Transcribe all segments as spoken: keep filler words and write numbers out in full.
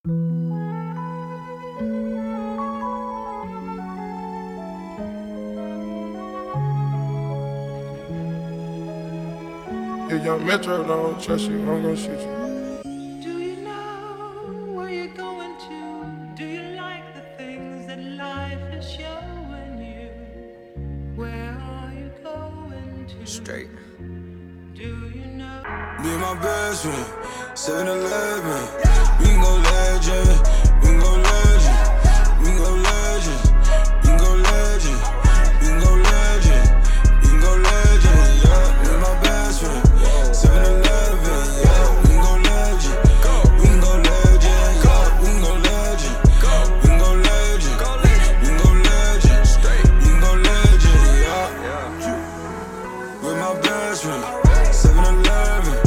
If young Metro don't trust you, I'm gonna shoot you. Do you know where you're going to? Do you like the things that life is showing you? Where are you going to? Straight. Do you know? Me and my best friend, seven eleven. We can go legend, we can go legend, we can go legend, we can go legend, we can go legend, we can go legend, yeah. Me and my best friend, seven eleven, yeah. We can go legend, we can go legend, yeah. We can go legend, we can go legend, we can go legend, we can go legend, yeah. With my best friend, seven eleven.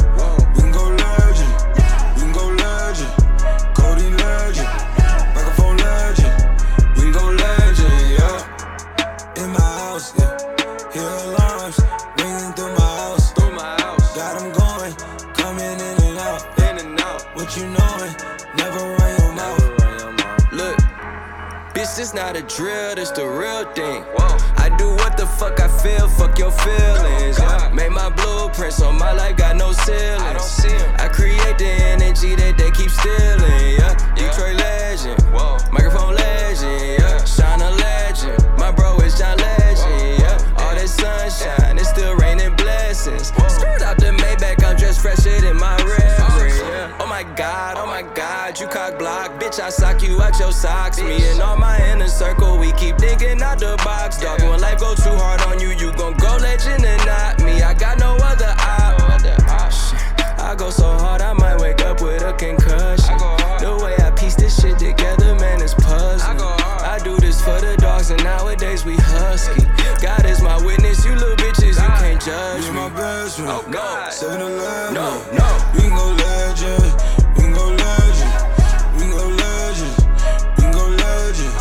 This not a drill, this the real thing. Whoa. I do what the fuck I feel, fuck your feelings. Yeah. Made my blueprints on my life, got no ceilings. I don't see 'em. I create the energy that they keep stealing. Yeah. Yeah. Detroit legend, whoa. Microphone legend, yeah. Shine a legend, my bro is John Legend. Yeah. All that sunshine, it's still raining blessings. Skirt out the Maybach, I'm dressed fresher than my reverend. Yeah. Oh my God, oh my God, you cock block, bitch, I sock you out your socks. Me and all my in a circle, we keep thinking out the box, dog. When life go too hard on you, you gon' go legend and not me. I got no other option. I go so hard, I might wake up with a concussion. The way I piece this shit together, man, it's puzzling. I do this for the dogs, and nowadays we husky. God is my witness, you little bitches, you can't judge me. My best friend, oh God, seven eleven. No, no. We can go legend, we can go legend, we can go legend, we can go legend.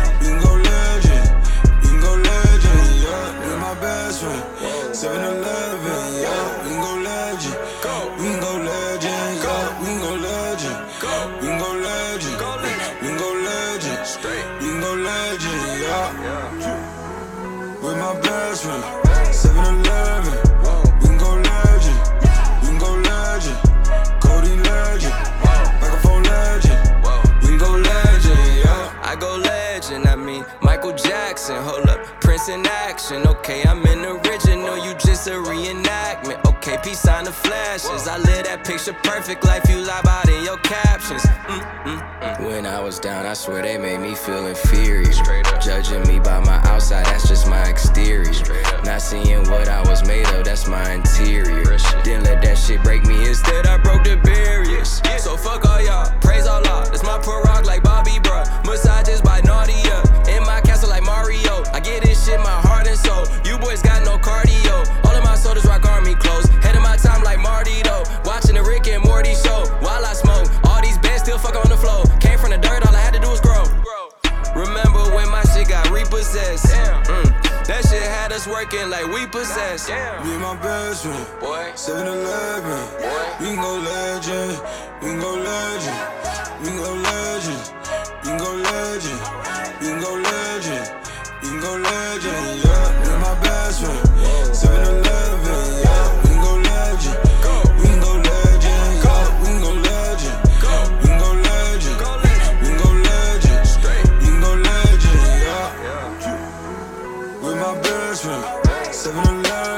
seven eleven, yeah, we can go legend, we can go legend, yeah, we can go legend, we can go legend, we can go legend, we can go legend, yeah. With my best friend, seven eleven, we can go legend, we can go legend, Cody legend, microphone legend, we can go legend, yeah. I go legend, I mean Michael Jackson, hold up, Prince in action, okay, I'm in the original, you just a reenactment. Okay, peace on the flashes. I live that picture perfect life you lie about in your captions. Mm, mm, mm. When I was down, I swear they made me feel inferior. Judging me by my outside, that's just my exterior. Not seeing what I was made of, that's my interior. Didn't let that shit break me, instead I broke the barriers. So fuck all y'all, praise Allah, that's my prorogue like Bobby, bruh. Massages by Nadia, in my castle like Mario. I get this shit my heart and soul. You boys got no cardio. All of my soldiers rock army clothes. Head of my time like Marty though. Watching the Rick and Morty show while I smoke. All these bands still fuck on the floor. Came from the dirt, all I had to do was grow. Remember when my shit got repossessed? Mm. That shit had us working like we possessed. Me and my best friend, boy, seven eleven. We can go legend, we can go legend, we can go legend, we can go legend, we can go legend, we can go legend, yeah. Me and my best friend, seven eleven, yeah. We can go legend, we can go legend, yeah. We can go legend, we can go legend, we can go legend, we can go legend, yeah. With my best friend, seven eleven.